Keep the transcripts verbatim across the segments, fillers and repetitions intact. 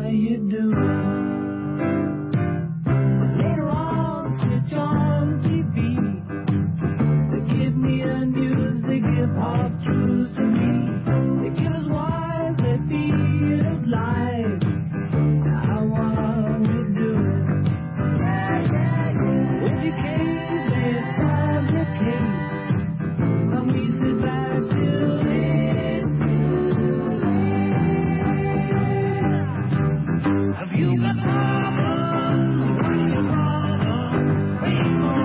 you doing? Later on, switch on T V. They give me the news, they give half truths to me. They give us wise, they feed us lies. How are we doing? Yeah, yeah, yeah. With your case, they solve your case. Let me sit back till it's too late. Have you got problems? What are your problems? Bring more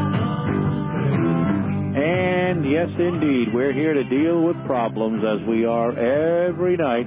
problems. And yes, indeed, we're here to deal with problems as we are every night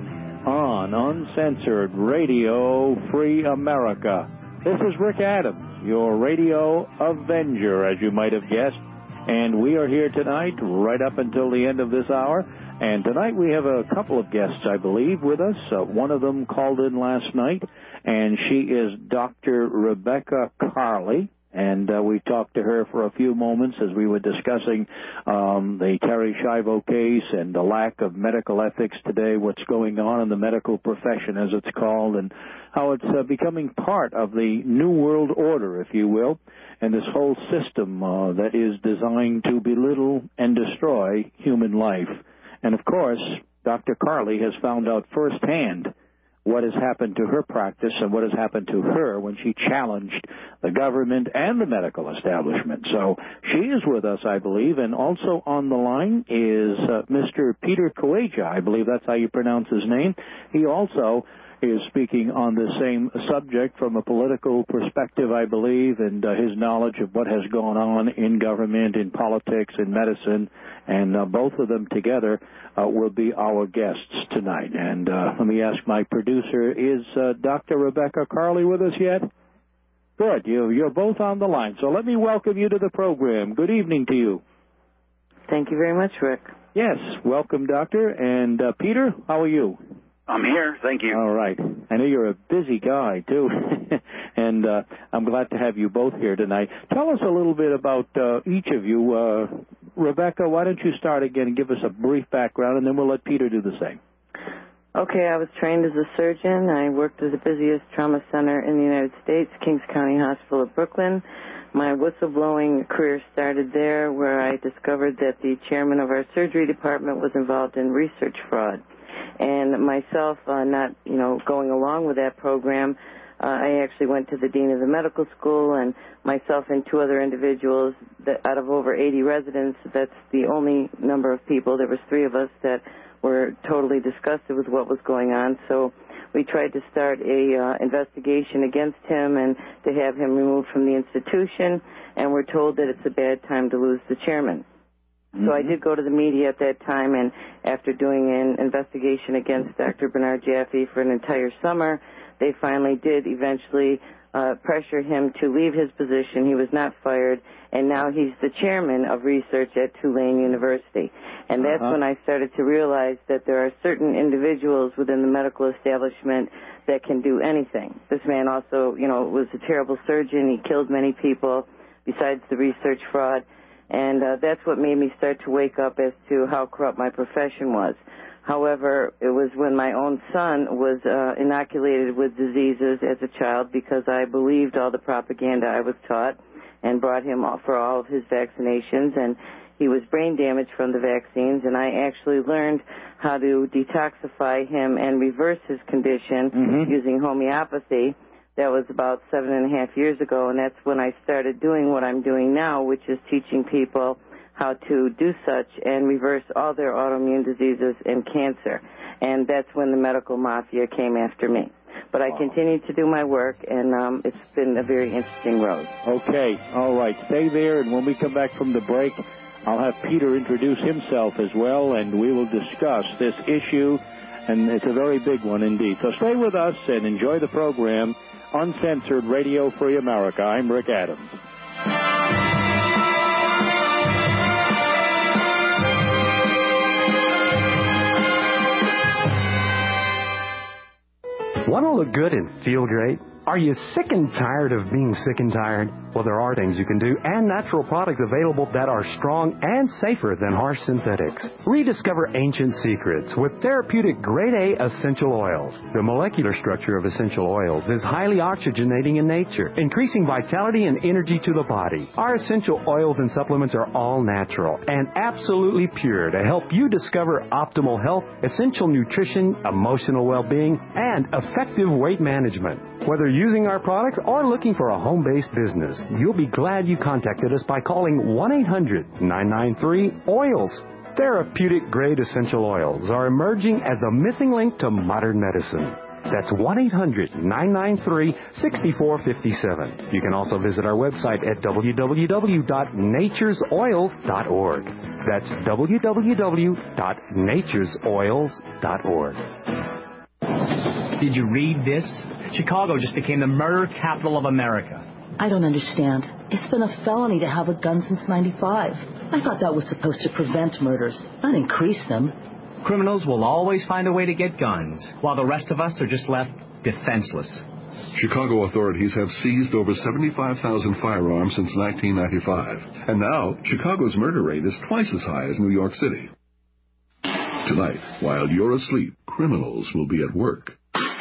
on Uncensored Radio Free America. This is Rick Adams, your radio avenger, as you might have guessed. And we are here tonight right up until the end of this hour. And tonight we have a couple of guests, I believe, with us. Uh, one of them called in last night, and she is Doctor Rebecca Carley. And uh, we talked to her for a few moments as we were discussing um, the Terri Schiavo case and the lack of medical ethics today, what's going on in the medical profession, as it's called, and how it's uh, becoming part of the New World Order, if you will, and this whole system uh, that is designed to belittle and destroy human life. And, of course, Doctor Carley has found out firsthand what has happened to her practice and what has happened to her when she challenged the government and the medical establishment. So she is with us, I believe, and also on the line is uh, Mister Peter Coaja. I believe that's how you pronounce his name. He also is speaking on the same subject from a political perspective, I believe, and uh, his knowledge of what has gone on in government, in politics, in medicine, and uh, both of them together uh, will be our guests tonight. And uh, let me ask my producer, is uh, Doctor Rebecca Carley with us yet? Good. You, you're both on the line. So let me welcome you to the program. Good evening to you. Thank you very much, Rick. Yes. Welcome, Doctor. And uh, Peter, how are you? I'm here. Thank you. All right. I know you're a busy guy, too, and uh, I'm glad to have you both here tonight. Tell us a little bit about uh, each of you. Uh, Rebecca, why don't you start again and give us a brief background, and then we'll let Peter do the same. Okay, I was trained as a surgeon. I worked at the busiest trauma center in the United States, Kings County Hospital of Brooklyn. My whistleblowing career started there, where I discovered that the chairman of our surgery department was involved in research fraud. And myself, uh, not, you know, going along with that program, uh, I actually went to the dean of the medical school, and myself and two other individuals, that out of over eighty residents, that's the only number of people. There was three of us that were totally disgusted with what was going on. So we tried to start a uh, investigation against him and to have him removed from the institution, and we're told that it's a bad time to lose the chairman. So I did go to the media at that time, and after doing an investigation against Doctor Bernard Jaffe for an entire summer, they finally did eventually uh, pressure him to leave his position. He was not fired, and now he's the chairman of research at Tulane University. And that's uh-huh. when I started to realize that there are certain individuals within the medical establishment that can do anything. This man also, you know, was a terrible surgeon. He killed many people besides the research fraud. And uh, that's what made me start to wake up as to how corrupt my profession was. However, it was when my own son was uh, inoculated with diseases as a child, because I believed all the propaganda I was taught and brought him for all of his vaccinations, and he was brain damaged from the vaccines, and I actually learned how to detoxify him and reverse his condition mm-hmm. using homeopathy. That was about seven and a half years ago, and that's when I started doing what I'm doing now, which is teaching people how to do such and reverse all their autoimmune diseases and cancer. And that's when the medical mafia came after me. But I wow. continued to do my work, and um, it's been a very interesting road. Okay. All right. Stay there, and when we come back from the break, I'll have Peter introduce himself as well, and we will discuss this issue, and it's a very big one indeed. So stay with us and enjoy the program. Uncensored Radio Free America. I'm Rick Adams. Want to look good and feel great? Are you sick and tired of being sick and tired? Well, there are things you can do and natural products available that are strong and safer than harsh synthetics. Rediscover ancient secrets with therapeutic grade A essential oils. The molecular structure of essential oils is highly oxygenating in nature, increasing vitality and energy to the body. Our essential oils and supplements are all natural and absolutely pure to help you discover optimal health, essential nutrition, emotional well-being, and effective weight management. Whether using our products or looking for a home-based business, you'll be glad you contacted us by calling one eight hundred nine nine three oils. Therapeutic-grade essential oils are emerging as the missing link to modern medicine. That's one eight hundred nine nine three six four five seven. You can also visit our website at w w w dot natures oils dot org. That's w w w dot natures oils dot org. Did you read this? Chicago just became the murder capital of America. I don't understand. It's been a felony to have a gun since ninety-five. I thought that was supposed to prevent murders, not increase them. Criminals will always find a way to get guns, while the rest of us are just left defenseless. Chicago authorities have seized over seventy-five thousand firearms since nineteen ninety-five. And now, Chicago's murder rate is twice as high as New York City. Tonight, while you're asleep, criminals will be at work.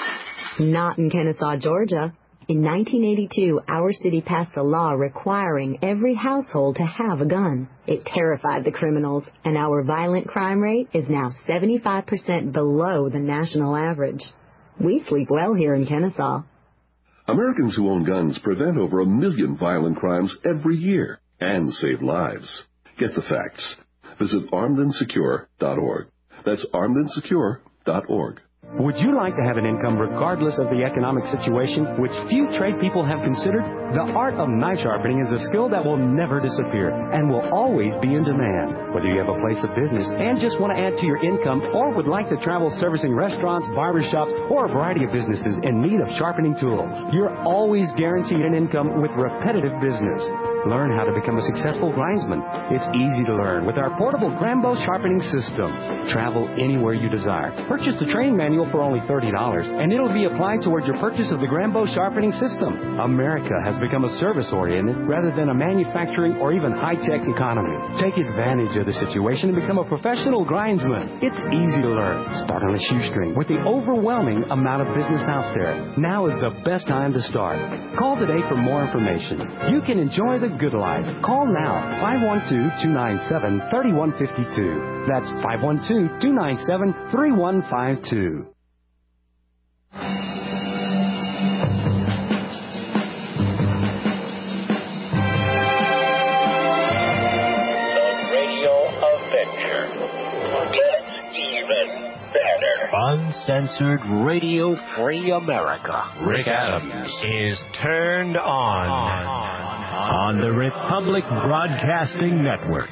Not in Kennesaw, Georgia. In nineteen eighty-two, our city passed a law requiring every household to have a gun. It terrified the criminals, and our violent crime rate is now seventy-five percent below the national average. We sleep well here in Kennesaw. Americans who own guns prevent over a million violent crimes every year and save lives. Get the facts. Visit armed and secure dot org. That's armed and secure dot org. Would you like to have an income regardless of the economic situation, which few trade people have considered? The art of knife sharpening is a skill that will never disappear and will always be in demand. Whether you have a place of business and just want to add to your income or would like to travel servicing restaurants, barbershops, or a variety of businesses in need of sharpening tools, you're always guaranteed an income with repetitive business. Learn how to become a successful grindsman. It's easy to learn with our portable Grambo sharpening system. Travel anywhere you desire. Purchase the training manual for only thirty dollars, and it'll be applied toward your purchase of the Grambo sharpening system. America has become a service-oriented rather than a manufacturing or even high-tech economy. Take advantage of the situation and become a professional grindsman. It's easy to learn. Start on a shoestring with the overwhelming amount of business out there. Now is the best time to start. Call today for more information. You can enjoy the good life. Call now, five one two, two nine seven, three one five two. That's five one two, two nine seven, three one five two. Uncensored Radio Free America. Rick Adams is turned on on the Republic Broadcasting Network.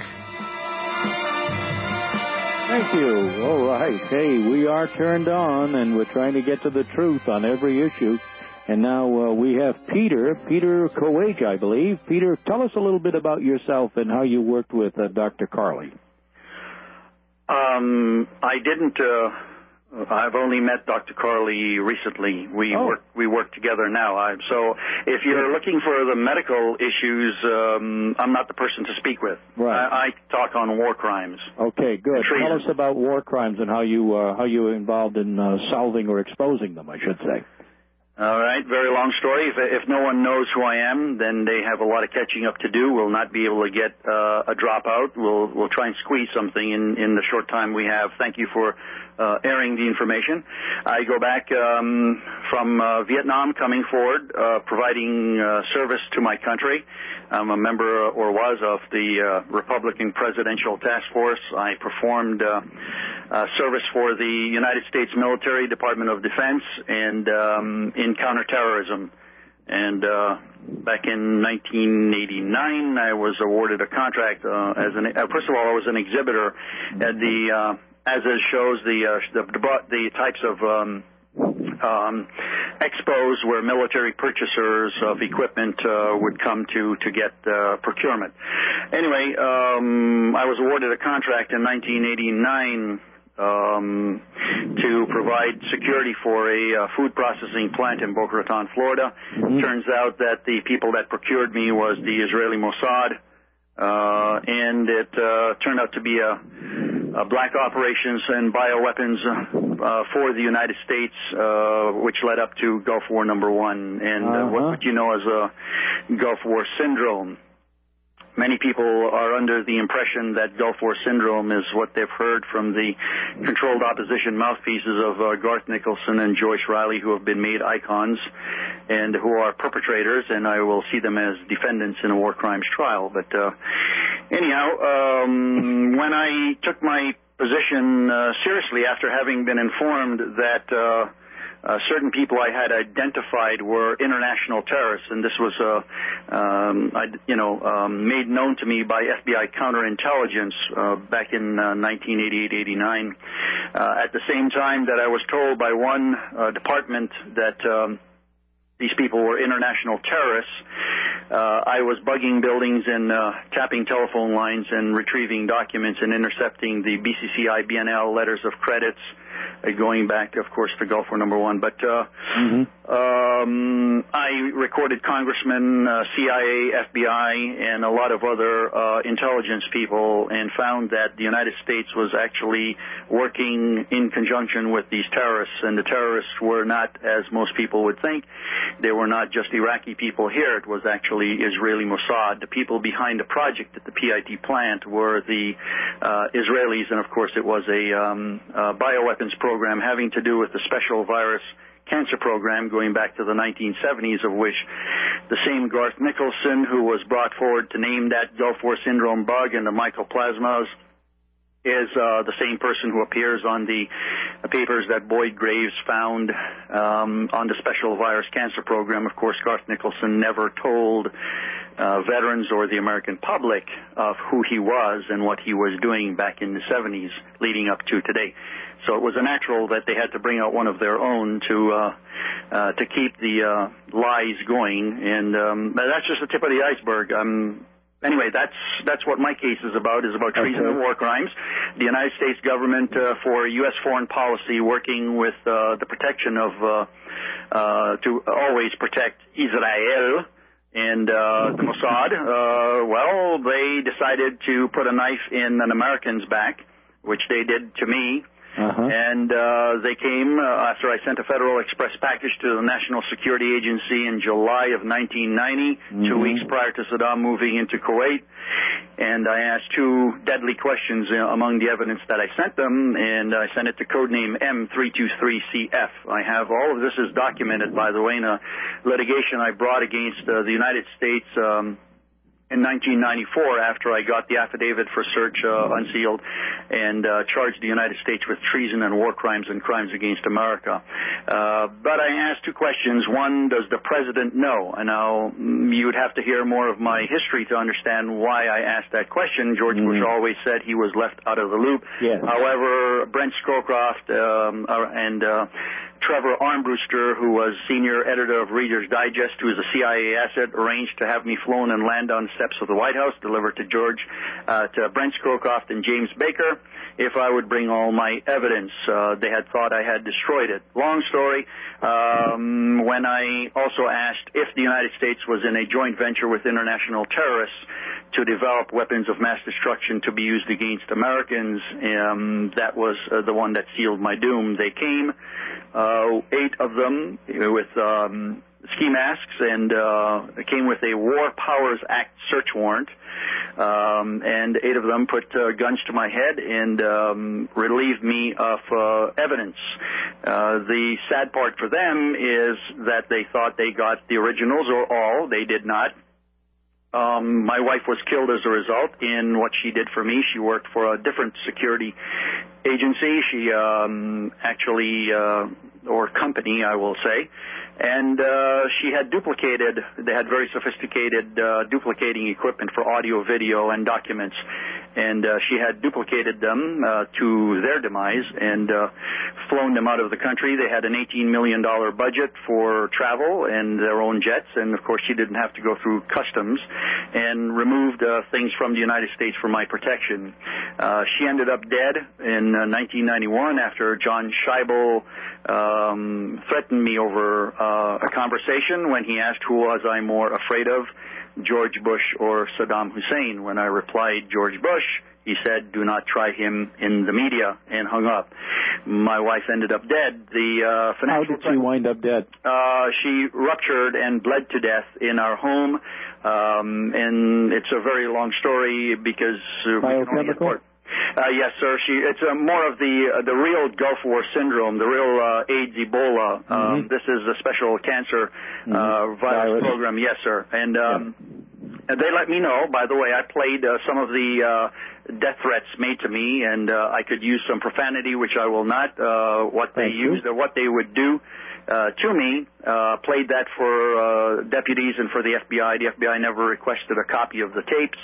Thank you. All right. Hey, we are turned on, and we're trying to get to the truth on every issue. And now uh, we have Peter, Peter Kowage, I believe. Peter, tell us a little bit about yourself and how you worked with uh, Doctor Carley. Um, I didn't... Uh I've only met Doctor Carley recently. We oh. work we work together now. I, so if you're looking for the medical issues, um, I'm not the person to speak with. Right. I, I talk on war crimes. Okay, good. Tell us about war crimes and how you uh, how you were involved in uh, solving or exposing them, I should say. All right, very long story. If, if no one knows who I am, then they have a lot of catching up to do. We'll not be able to get uh, a dropout. We'll we'll try and squeeze something in, in the short time we have. Thank you for uh, airing the information. I go back um, from uh, Vietnam, coming forward, uh, providing uh, service to my country. I'm a member, uh, or was, of the uh, Republican Presidential Task Force. I performed uh, uh, service for the United States Military, Department of Defense, and um, in counterterrorism. And uh, back in nineteen eighty-nine, I was awarded a contract uh, as an. Uh, first of all, I was an exhibitor at the, uh, as it shows the uh, the, the types of um, um, expos where military purchasers of equipment uh, would come to to get uh, procurement. Anyway, um, I was awarded a contract in nineteen eighty-nine. um, to provide security for a uh, food processing plant in Boca Raton, Florida. Mm-hmm. Turns out that the people that procured me was the Israeli Mossad, uh, and it uh, turned out to be a, a black operations and bioweapons uh, for the United States, uh, which led up to Gulf War Number One, and uh, uh-huh. what you know as a Gulf War syndrome. Many people are under the impression that Gulf War syndrome is what they've heard from the controlled opposition mouthpieces of uh, Garth Nicholson and Joyce Riley, who have been made icons and who are perpetrators, and I will see them as defendants in a war crimes trial. But uh, anyhow, um, when I took my position uh, seriously after having been informed that uh, Uh, certain people I had identified were international terrorists, and this was, uh, um, I, you know, um, made known to me by F B I counterintelligence uh, back in uh, nineteen eighty-eight eighty-nine. Uh, at the same time that I was told by one uh, department that um, these people were international terrorists, uh, I was bugging buildings and uh, tapping telephone lines and retrieving documents and intercepting the B C C I B N L letters of credits, uh, going back, of course, to Gulf War Number One. But uh, mm-hmm. um, I recorded congressmen, uh, C I A, F B I, and a lot of other uh, intelligence people, and found that the United States was actually working in conjunction with these terrorists, and the terrorists were not, as most people would think, they were not just Iraqi people here. It was actually Israeli Mossad. The people behind the project at the P I T plant were the uh, Israelis, and of course it was a um, uh, bioweapons program having to do with the special virus cancer program going back to the nineteen seventies, of which the same Garth Nicholson, who was brought forward to name that Gulf War syndrome bug and the mycoplasmas, is uh, the same person who appears on the uh, papers that Boyd Graves found um, on the special virus cancer program. Of course, Garth Nicholson never told uh, veterans or the American public of who he was and what he was doing back in the seventies leading up to today. So it was a natural that they had to bring out one of their own to uh, uh, to keep the uh, lies going, and um, that's just the tip of the iceberg. Um, Anyway, that's that's what my case is about, is about treason okay. and war crimes. The United States government, uh, for U S foreign policy, working with uh, the protection of, uh, uh, to always protect Israel and uh, the Mossad, uh, well, they decided to put a knife in an American's back, which they did to me. Uh-huh. And uh, they came uh, after I sent a Federal Express package to the National Security Agency in July of nineteen ninety, mm-hmm. two weeks prior to Saddam moving into Kuwait. And I asked two deadly questions uh, among the evidence that I sent them, and I sent it to codename M three two three C F. I have all of this is documented, by the way, in a litigation I brought against uh, the United States um, in nineteen ninety-four, after I got the affidavit for search uh, unsealed and uh, charged the United States with treason and war crimes and crimes against America. Uh, but I asked two questions. One, does the president know? And now you would have to hear more of my history to understand why I asked that question. George mm-hmm. Bush always said he was left out of the loop. Yes. However, Brent Scowcroft um, uh, and uh, Trevor Armbruster, who was senior editor of Reader's Digest, who is a C I A asset, arranged to have me flown and land on the steps of the White House, delivered to George, uh, to Brent Scowcroft and James Baker, if I would bring all my evidence. Uh, they had thought I had destroyed it. Long story. Um, when I also asked if the United States was in a joint venture with international terrorists to develop weapons of mass destruction to be used against Americans, um, that was uh, the one that sealed my doom. They came, uh, eight of them, with um, ski masks, and uh, came with a War Powers Act search warrant. Um, and eight of them put uh, guns to my head and um, relieved me of uh, evidence. Uh, the sad part for them is that they thought they got the originals, or all. They did not. Um, my wife was killed as a result in what she did for me. She worked for a different security agency. She um, actually, uh, or company, I will say, And uh, she had duplicated, they had very sophisticated uh, duplicating equipment for audio, video, and documents. And uh, she had duplicated them uh, to their demise and uh, flown them out of the country. They had an eighteen million dollars budget for travel and their own jets. And, of course, she didn't have to go through customs, and removed uh, things from the United States for my protection. Uh, she ended up dead in uh, nineteen ninety-one after John Scheibel um, threatened me over uh, a conversation when he asked who was I more afraid of, George Bush or Saddam Hussein. When I replied George Bush, he said, "Do not try him in the media," and hung up. My wife ended up dead. The uh, financial. How did she wind up dead? Uh, she ruptured and bled to death in our home, um, and it's a very long story because uh, biochemical. Uh, yes, sir. She. It's uh, more of the uh, the real Gulf War syndrome, the real uh, AIDS, Ebola. Mm-hmm. Um, this is a special cancer uh, mm-hmm. virus, virus program. Yes, sir. And um, yeah. they let me know. By the way, I played uh, some of the uh, death threats made to me, and uh, I could use some profanity, which I will not. Uh, what they Thank used you. or what they would do. Uh, to me, uh, played that for uh, deputies and for the F B I. The F B I never requested a copy of the tapes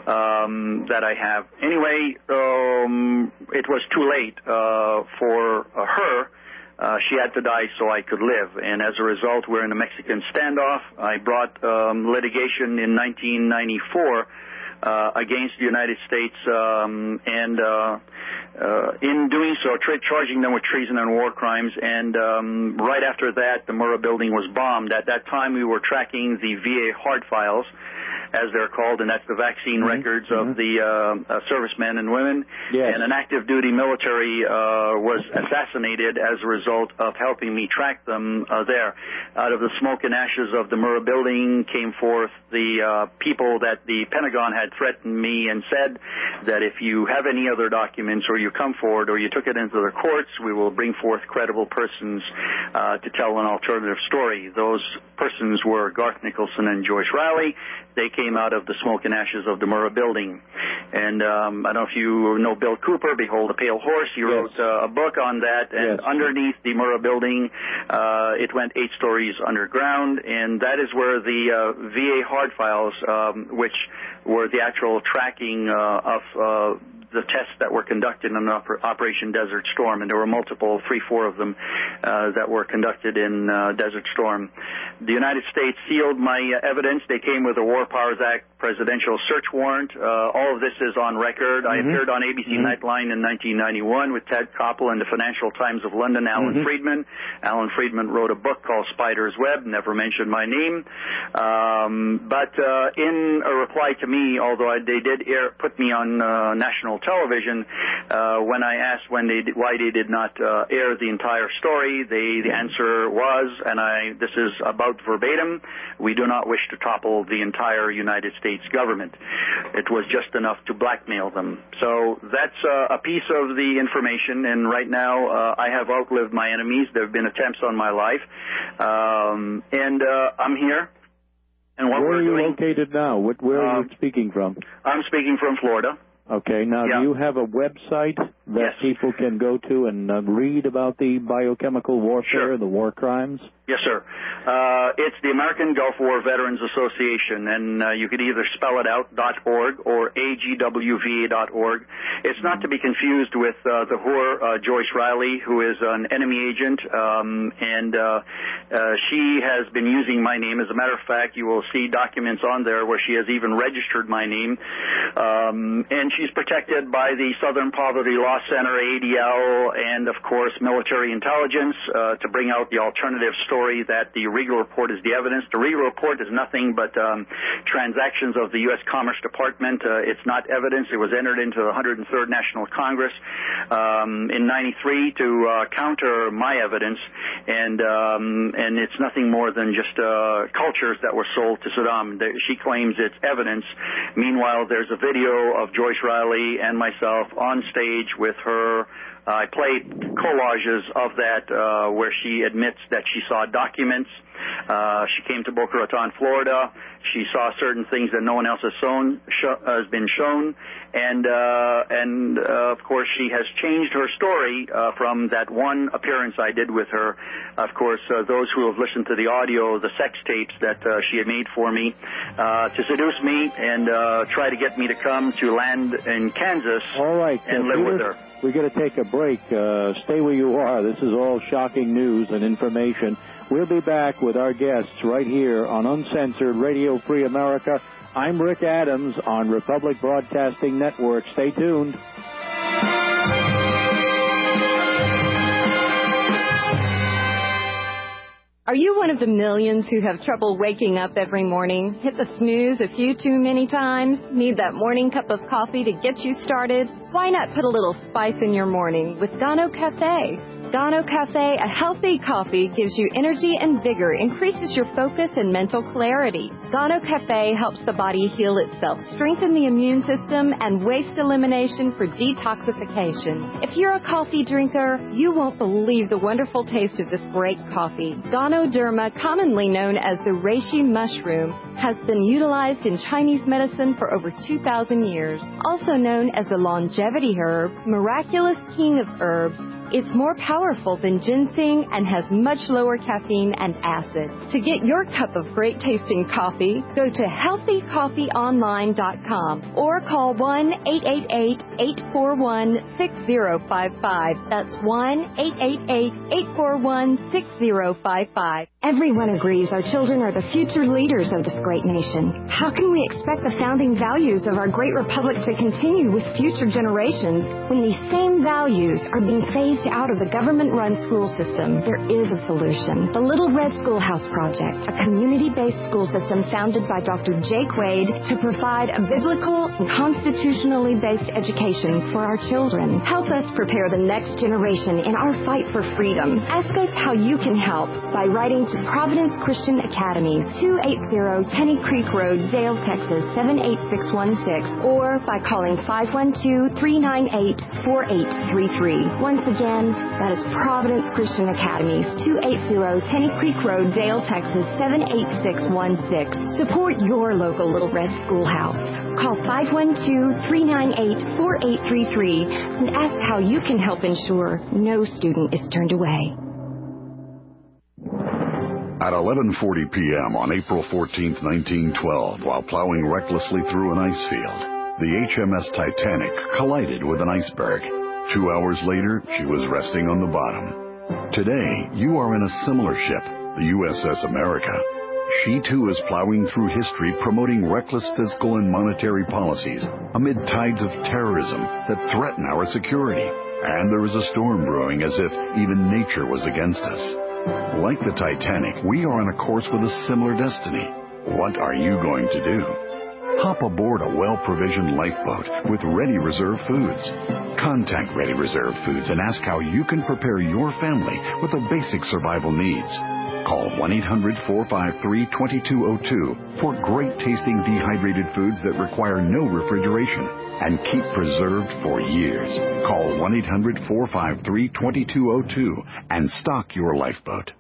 um, that I have. Anyway, um, it was too late uh, for uh, her. Uh, she had to die so I could live. And as a result, we're in a Mexican standoff. I brought um, litigation in nineteen ninety-four uh, against the United States, um, and uh, uh, in doing so, tra- charging them with treason and war crimes. And um, right after that, the Murrah building was bombed. At that time, we were tracking the V A hard files, as they're called, and that's the vaccine mm-hmm. records mm-hmm. of the uh, uh, servicemen and women. Yes. And an active duty military uh, was assassinated as a result of helping me track them uh, there. Out of the smoke and ashes of the Murrah building came forth the uh, people that the Pentagon had threatened me and said that if you have any other documents or you come forward or you took it into the courts, we will bring forth credible persons uh, to tell an alternative story. Those persons were Garth Nicholson and Joyce Riley. They came out of the smoke and ashes of the Murrah building. And um, I don't know if you know Bill Cooper, Behold a Pale Horse. He yes. wrote uh, a book on that. And yes. underneath the Murrah building, uh, it went eight stories underground. And that is where the uh, V A hard files, um, which were the actual tracking uh, of uh, the tests that were conducted in Operation Desert Storm, and there were multiple, three, four of them, uh, that were conducted in uh, Desert Storm. The United States sealed my uh, evidence. They came with a War Powers Act presidential search warrant. Uh, all of this is on record. Mm-hmm. I appeared on A B C mm-hmm. Nightline in nineteen ninety-one with Ted Koppel and the Financial Times of London, Alan mm-hmm. Friedman. Alan Friedman wrote a book called Spider's Web, never mentioned my name. Um, but uh, in a reply to me, although I, they did air, put me on uh, national television, uh, when I asked when they did, why they did not uh, air the entire story, they, the answer was, and I this is about verbatim, we do not wish to topple the entire United States government. It was just enough to blackmail them. So that's uh, a piece of the information, and right now uh, I have outlived my enemies. There have been attempts on my life, um, and uh, I'm here. And what where we're are you doing, located now? What, where are uh, you speaking from? I'm speaking from Florida. Okay, now yeah. do you have a website that yes. people can go to and uh, read about the biochemical warfare, sure. the war crimes? Yes, sir. Uh, it's the American Gulf War Veterans Association, and uh, you could either spell it out, .org, or A G W V A dot org. It's not to be confused with uh, the whore, uh, Joyce Riley, who is an enemy agent, um, and uh, uh, she has been using my name. As a matter of fact, you will see documents on there where she has even registered my name, um, and she's protected by the Southern Poverty Law Center, A D L, and, of course, military intelligence uh, to bring out the alternative story that the Regal Report is the evidence. The Regal Report is nothing but um, transactions of the U S Commerce Department. Uh, it's not evidence. It was entered into the one hundred third National Congress um, in ninety-three to uh, counter my evidence, and um, and it's nothing more than just uh, cultures that were sold to Saddam. She claims it's evidence. Meanwhile, there's a video of Joyce Riley and myself on stage with her. I played collages of that uh, where she admits that she saw documents Uh, she came to Boca Raton, Florida. She saw certain things that no one else has, shown, sh- has been shown, and uh, and uh, of course she has changed her story uh, from that one appearance I did with her. Of course, uh, those who have listened to the audio, the sex tapes that uh, she had made for me uh, to seduce me and uh, try to get me to come to land in Kansas. All right, and uh, live Peter, with her. We're going to take a break. Uh, stay where you are. This is all shocking news and information. We'll be back with our guests right here on Uncensored Radio Free America. I'm Rick Adams on Republic Broadcasting Network. Stay tuned. Are you one of the millions who have trouble waking up every morning? Hit the snooze a few too many times? Need that morning cup of coffee to get you started? Why not put a little spice in your morning with Gano Cafe? Gano Cafe, a healthy coffee, gives you energy and vigor, increases your focus and mental clarity. Gano Cafe helps the body heal itself, strengthen the immune system, and waste elimination for detoxification. If you're a coffee drinker, you won't believe the wonderful taste of this great coffee. Ganoderma, commonly known as the reishi mushroom, has been utilized in Chinese medicine for over two thousand years. Also known as the longevity herb, miraculous king of herbs, it's more powerful than ginseng and has much lower caffeine and acid. To get your cup of great tasting coffee, go to healthy coffee online dot com or call one eight eight eight, eight four one, six zero five five. That's one eight eight eight, eight four one, six zero five five. Everyone agrees our children are the future leaders of this great nation. How can we expect the founding values of our great republic to continue with future generations when these same values are being phased out of the government-run school system? There is a solution. The Little Red Schoolhouse Project, a community-based school system founded by Doctor Jake Wade to provide a biblical and constitutionally based education for our children. Help us prepare the next generation in our fight for freedom. Ask us how you can help by writing to Providence Christian Academy, two eighty Tenny Creek Road, Dale, Texas, seven eight six one six, or by calling five one two, three nine eight, four eight three three. Once again, that is Providence Christian Academy, two eighty Tenny Creek Road, Dale, Texas, seven eight six one six. Support your local Little Red Schoolhouse. Call five one two, three nine eight, four eight three three and ask how you can help ensure no student is turned away. At eleven forty p.m. on April fourteenth, nineteen twelve, while plowing recklessly through an ice field, the H M S Titanic collided with an iceberg. Two hours later, she was resting on the bottom. Today, you are in a similar ship, the U S S America. She, too, is plowing through history promoting reckless fiscal and monetary policies amid tides of terrorism that threaten our security. And there is a storm brewing as if even nature was against us. Like the Titanic, we are on a course with a similar destiny. What are you going to do? Hop aboard a well-provisioned lifeboat with Ready Reserve Foods. Contact Ready Reserve Foods and ask how you can prepare your family with the basic survival needs. Call one eight hundred, four five three, two two zero two for great-tasting dehydrated foods that require no refrigeration and keep preserved for years. Call one eight hundred, four five three, two two zero two and stock your lifeboat.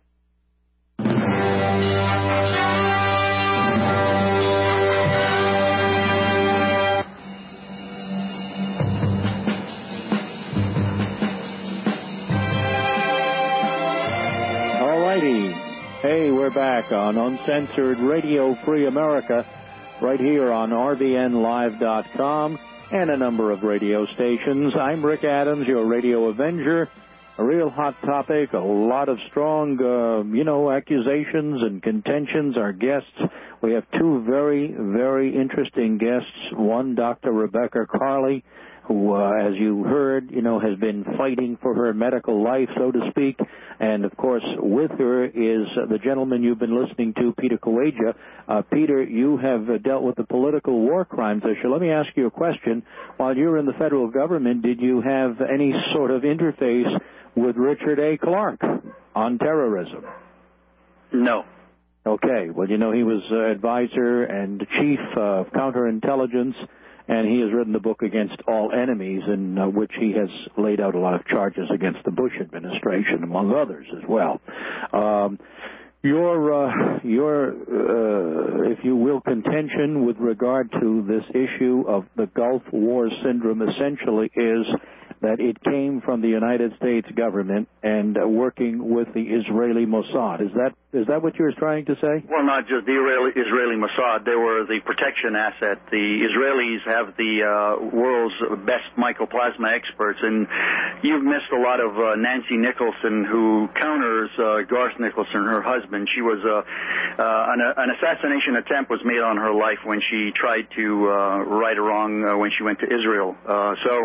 Hey, we're back on Uncensored Radio Free America, right here on R V N live dot com and a number of radio stations. I'm Rick Adams, your radio avenger. A real hot topic, a lot of strong, uh, you know, accusations and contentions. Our guests, we have two very, very interesting guests. One, Doctor Rebecca Carley, who, uh, as you heard, you know, has been fighting for her medical life, so to speak. And, of course, with her is uh, the gentleman you've been listening to, Peter Kuwagea. Uh, Peter, you have uh, dealt with the political war crimes issue. Let me ask you a question. While you were in the federal government, did you have any sort of interface with Richard A. Clarke on terrorism? No. Okay. Well, you know, he was uh, advisor and chief of counterintelligence, and he has written the book Against All Enemies, in uh, which he has laid out a lot of charges against the Bush administration, among others as well. Um, Your, uh, your, uh, if you will, contention with regard to this issue of the Gulf War syndrome essentially is that it came from the United States government and uh, working with the Israeli Mossad. Is that is that what you were trying to say? Well, not just the Israeli, Israeli Mossad. They were the protection asset. The Israelis have the uh, world's best mycoplasma experts, and you've missed a lot of uh, Nancy Nicholson, who counters uh, Garth Nicholson, her husband. She was uh, uh, an, an assassination attempt was made on her life when she tried to uh, right a wrong uh, when she went to Israel. Uh, so.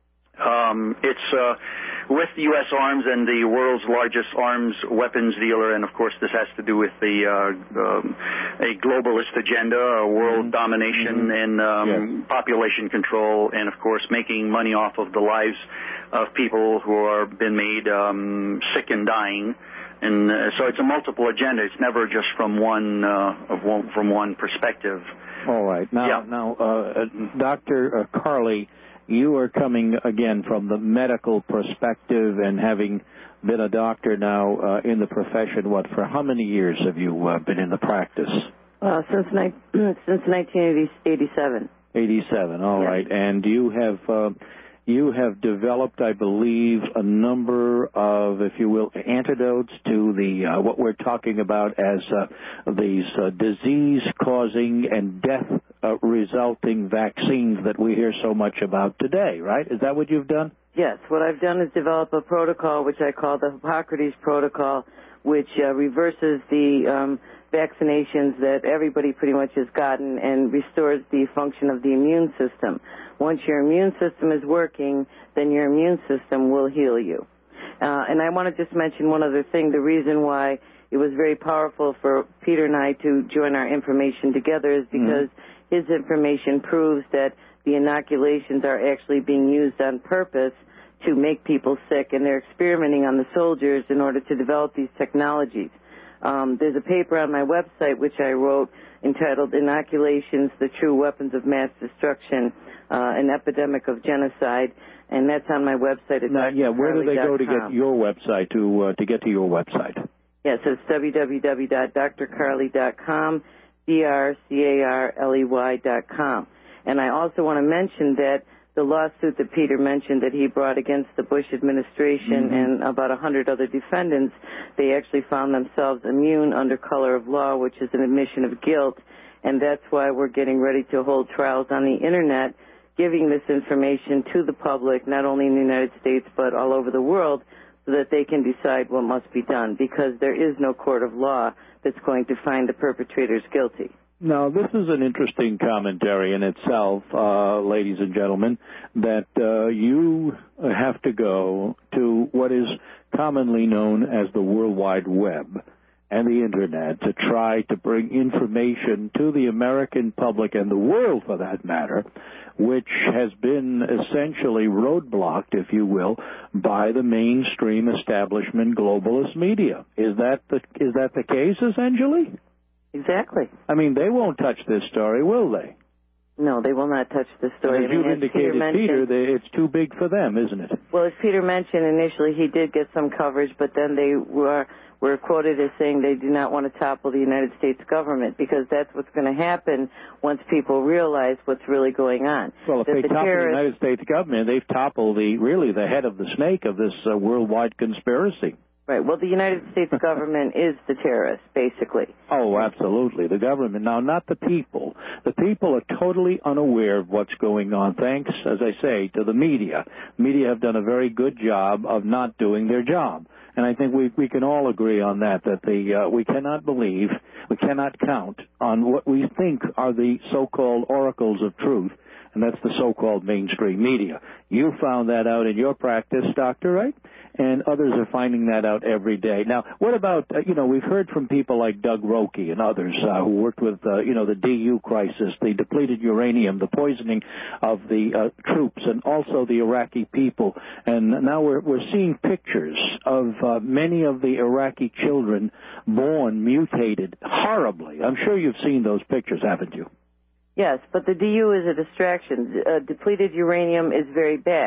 Um, it's uh, with U S Arms and the world's largest arms weapons dealer, and of course this has to do with the uh, um, a globalist agenda, a world mm-hmm. domination mm-hmm. and um, yes. population control, and of course making money off of the lives of people who are been made um, sick and dying. And uh, so it's a multiple agenda. It's never just from one, uh, of one from one perspective. All right. Now, yeah. now, uh, Doctor Carley, you are coming again from the medical perspective, and having been a doctor now uh, in the profession. What for? How many years have you uh, been in the practice? Uh, since ni- since nineteen eighty-seven. Eighty-seven. All yes. right. And you have uh, you have developed, I believe, a number of, if you will, antidotes to the uh, what we're talking about as uh, these uh, disease-causing and death. Uh, resulting vaccines that we hear so much about today, right? Is that what you've done? Yes. What I've done is develop a protocol which I call the Hippocrates Protocol, which uh, reverses the um, vaccinations that everybody pretty much has gotten and restores the function of the immune system. Once your immune system is working, then your immune system will heal you. Uh, and I want to just mention one other thing. The reason why it was very powerful for Peter and I to join our information together is because mm-hmm. his information proves that the inoculations are actually being used on purpose to make people sick, and they're experimenting on the soldiers in order to develop these technologies. Um, there's a paper on my website which I wrote entitled Inoculations, the True Weapons of Mass Destruction, uh, an Epidemic of Genocide, and that's on my website at now, yeah, where do they go to get your website, to uh, to get to your website? Yes, it's w w w dot d r carley dot com. D R C A R L E Y dot com. And I also want to mention that the lawsuit that Peter mentioned that he brought against the Bush administration mm-hmm. and about a hundred other defendants, they actually found themselves immune under color of law, which is an admission of guilt. And that's why we're getting ready to hold trials on the Internet, giving this information to the public, not only in the United States but all over the world, so that they can decide what must be done, because there is no court of law that's going to find the perpetrators guilty. Now, this is an interesting commentary in itself, uh, ladies and gentlemen, that uh, you have to go to what is commonly known as the World Wide Web and the Internet to try to bring information to the American public and the world, for that matter, which has been essentially roadblocked, if you will, by the mainstream establishment globalist media. Is that the is that the case, essentially? Exactly. I mean, they won't touch this story, will they? No, they will not touch this story. And as I mean, you've indicated, Peter, Peter they, it's too big for them, isn't it? Well, as Peter mentioned, initially he did get some coverage, but then they were were quoted as saying they do not want to topple the United States government, because that's what's going to happen once people realize what's really going on. Well, if that they the topple terrorists... the United States government, they've toppled the really the head of the snake of this uh, worldwide conspiracy. Right. Well, the United States government is the terrorist, basically. Oh, absolutely. The government. Now, not the people. The people are totally unaware of what's going on, thanks, as I say, to the media. Media have done a very good job of not doing their job. And I think we we can all agree on that, that the uh, we cannot believe, we cannot count on what we think are the so-called oracles of truth, and that's the so-called mainstream media. You found that out in your practice, Doctor, right? And others are finding that out every day. Now, what about, uh, you know, we've heard from people like Doug Rokey and others uh, who worked with, uh, you know, the D U crisis, the depleted uranium, the poisoning of the uh, troops, and also the Iraqi people. And now we're, we're seeing pictures of uh, many of the Iraqi children born mutated horribly. I'm sure you've seen those pictures, haven't you? Yes, but the D U is a distraction. Uh, depleted uranium is very bad.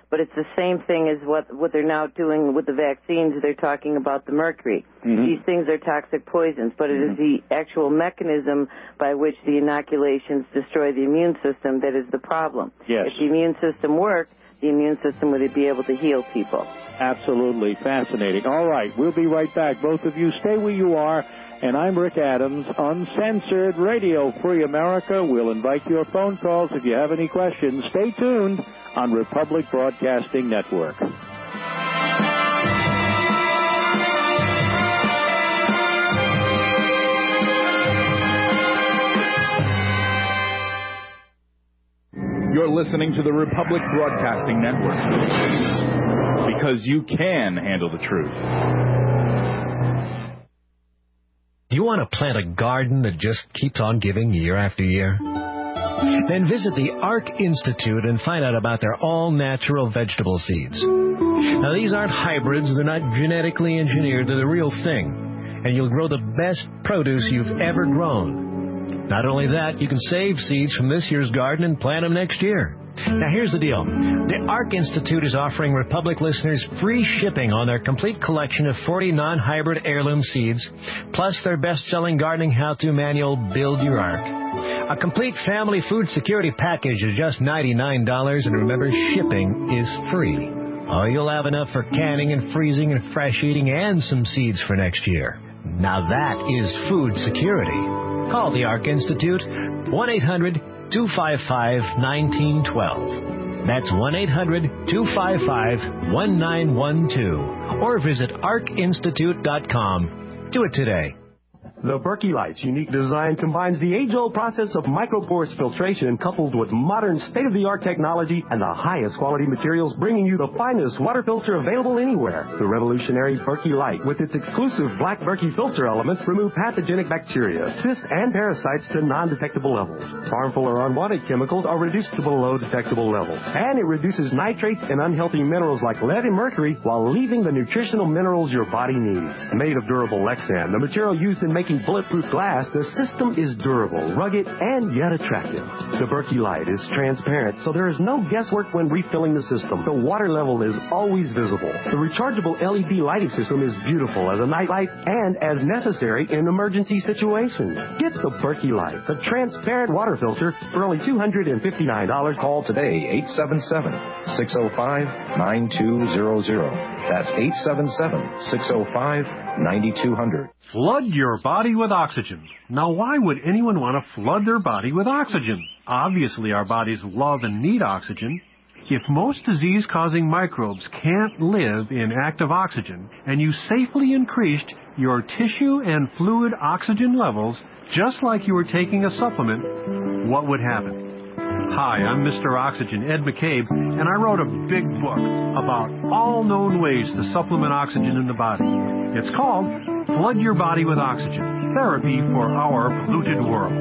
But it's the same thing as what, what they're now doing with the vaccines. They're talking about the mercury. Mm-hmm. These things are toxic poisons, but it mm-hmm. is the actual mechanism by which the inoculations destroy the immune system that is the problem. Yes. If the immune system worked, the immune system would be able to heal people. Absolutely fascinating. All right, we'll be right back. Both of you stay where you are. And I'm Rick Adams, Uncensored Radio Free America. We'll invite your phone calls if you have any questions. Stay tuned on Republic Broadcasting Network. You're listening to the Republic Broadcasting Network, because you can handle the truth. Do you want to plant a garden that just keeps on giving year after year? Then visit the ARC Institute and find out about their all-natural vegetable seeds. Now, these aren't hybrids. They're not genetically engineered. They're the real thing. And you'll grow the best produce you've ever grown. Not only that, you can save seeds from this year's garden and plant them next year. Now, here's the deal. The ARC Institute is offering Republic listeners free shipping on their complete collection of forty non-hybrid heirloom seeds, plus their best-selling gardening how-to manual, Build Your Ark. A complete family food security package is just ninety-nine dollars, and remember, shipping is free. Oh, you'll have enough for canning and freezing and fresh eating and some seeds for next year. Now that is food security. Call the ARC Institute, one eight hundred two five five one nine one two. That's one eight hundred two five five one nine one two. Or visit arc institute dot com. Do it today. The Berkey Light's unique design combines the age-old process of microporous filtration coupled with modern state-of-the-art technology and the highest quality materials, bringing you the finest water filter available anywhere. The revolutionary Berkey Light, with its exclusive black Berkey filter elements, remove pathogenic bacteria, cysts, and parasites to non-detectable levels. Harmful or unwanted chemicals are reduced to below detectable levels. And it reduces nitrates and unhealthy minerals like lead and mercury while leaving the nutritional minerals your body needs. Made of durable Lexan, the material used in making bulletproof glass, the system is durable, rugged, and yet attractive. The Berkey Light is transparent, so there is no guesswork when refilling the system. The water level is always visible. The rechargeable L E D lighting system is beautiful as a night light and as necessary in emergency situations. Get the Berkey Light, the transparent water filter, for only two hundred fifty-nine dollars. Call today, eight seven seven, six oh five, nine two zero zero. That's eight seven seven, six oh five, nine two zero zero. Flood your body with oxygen. Now, why would anyone want to flood their body with oxygen? Obviously, our bodies love and need oxygen. If most disease-causing microbes can't live in active oxygen, and you safely increased your tissue and fluid oxygen levels just like you were taking a supplement, what would happen? Hi, I'm Mister Oxygen, Ed McCabe, and I wrote a big book about all known ways to supplement oxygen in the body. It's called Flood Your Body with Oxygen, Therapy for Our Polluted World.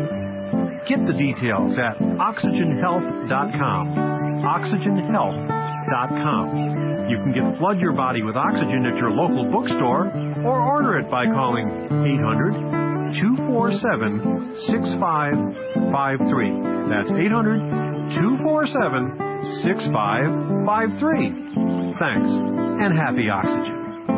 Get the details at oxygen health dot com. oxygen health dot com. You can get Flood Your Body with Oxygen at your local bookstore or order it by calling eight hundred two four seven six five five three. That's eight hundred two four seven six five five three. Thanks, and happy oxygen.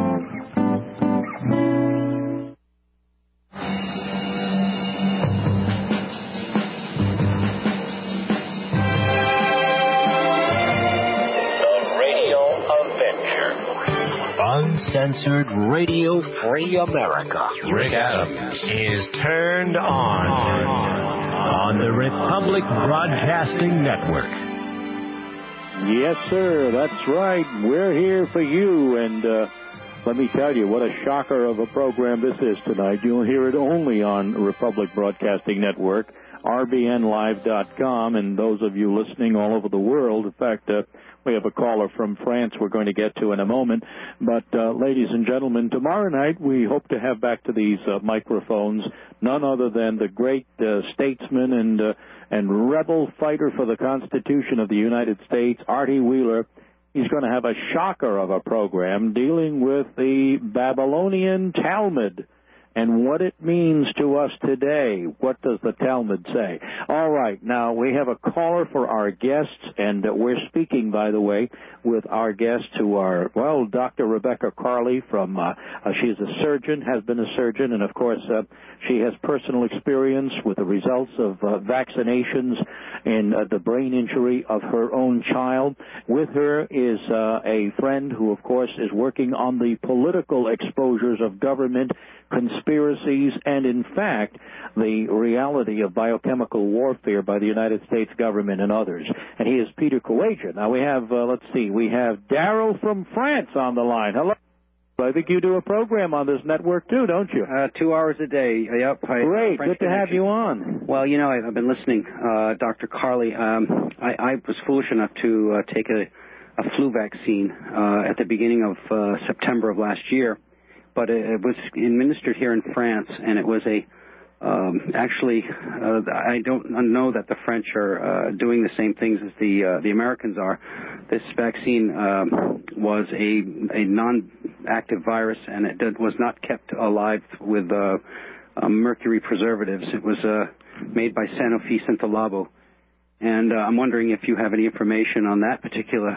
Uncensored Radio Free America. Rick Adams is turned on on the Republic Broadcasting Network. Yes, sir. That's right. We're here for you. And uh, let me tell you what a shocker of a program this is tonight. You'll hear it only on Republic Broadcasting Network, R B N live dot com, and those of you listening all over the world. In fact, uh, we have a caller from France we're going to get to in a moment. But, uh, ladies and gentlemen, tomorrow night we hope to have back to these uh, microphones none other than the great uh, statesman and uh, and rebel fighter for the Constitution of the United States, Artie Wheeler. He's going to have a shocker of a program dealing with the Babylonian Talmud. and what it means to us today. What does the Talmud say? All right, now we have a caller for our guests, and uh, we're speaking, by the way, with our guests who are, well, Doctor Rebecca Carley from, uh, uh, she's a surgeon, has been a surgeon, and of course uh, she has personal experience with the results of uh, vaccinations and uh, the brain injury of her own child. With her is uh, a friend who, of course, is working on the political exposures of government, conspiracies, and, in fact, the reality of biochemical warfare by the United States government and others. And he is Peter Kawaja. Now, we have, uh, let's see, we have Daryl from France on the line. Hello. I think you do a program on this network, too, don't you? Uh, two hours a day. Yep. I, Great. French Good to have connection. you on. Well, you know, I, I've been listening, uh, Doctor Carley. Um, I, I was foolish enough to uh, take a, a flu vaccine uh, at the beginning of uh, September of last year, but it, it was administered here in France, and it was a um, actually, uh, I don't know that the French are uh, doing the same things as the uh, the Americans are. This vaccine um, was a a non-active virus, and it did, was not kept alive with uh, uh, mercury preservatives. It was uh, made by Sanofi Centolabo. And uh, I'm wondering if you have any information on that particular